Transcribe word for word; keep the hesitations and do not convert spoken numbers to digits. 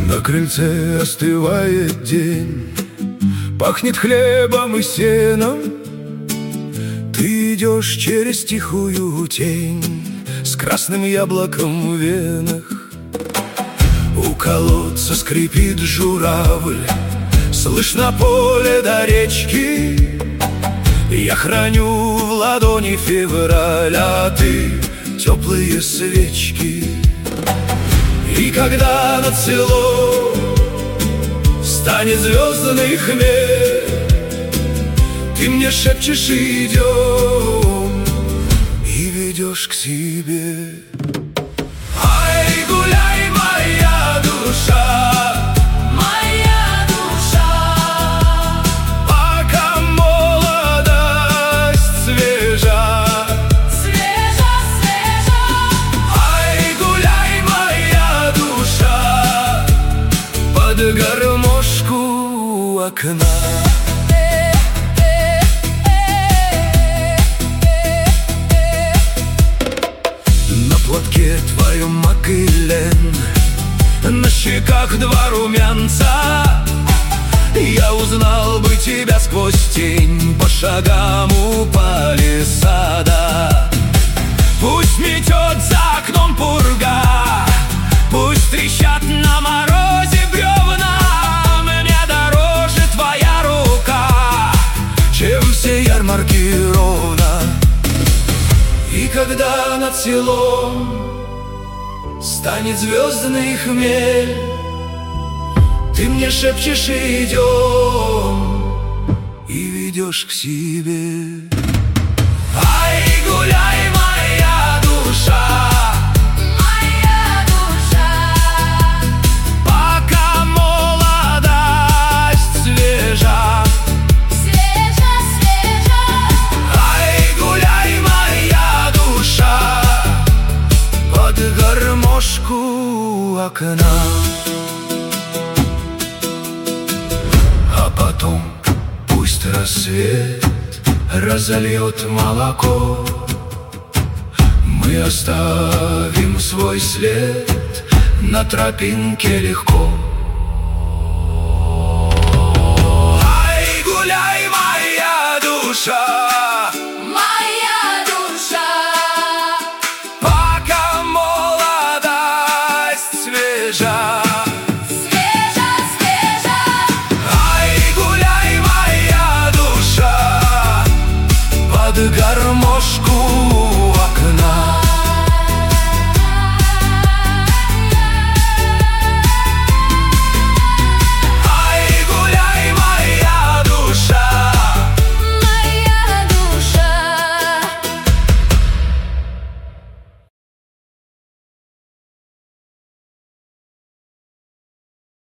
На крыльце остывает день, пахнет хлебом и сеном. Ты идешь через тихую тень с красным яблоком в венах. У колодца скрипит журавль, слышно поле до речки. Я храню в ладони февраль, а ты теплые свечки. И когда над селом станет звездный хмель, ты мне шепчешь: идем, и ведешь к себе. Ай, гуляй, моя душа, моя душа, пока молодость свежа. свежа, свежа. Ай, гуляй, моя душа, под гармошку у окна. На платке твоем мак и лен, на щеках два румянца. Я узнал бы тебя сквозь тень по шагам упали сада. Пусть метет за окном пурга, пусть трещат на морозе бревна, мне дороже твоя рука, чем все ярмарки ровно. И когда над селом станет звездный хмель, ты мне шепчешь: идем, и ведешь к себе. Ай, гуляй, моя душа, Моя душа, пока молодость свежа. свежа, свежа. Ай, гуляй, моя душа, под гармошку у окна. А потом пусть рассвет разольет молоко, мы оставим свой след на тропинке легко. Ай, гуляй, моя душа, Моя душа, пока молодость свежа.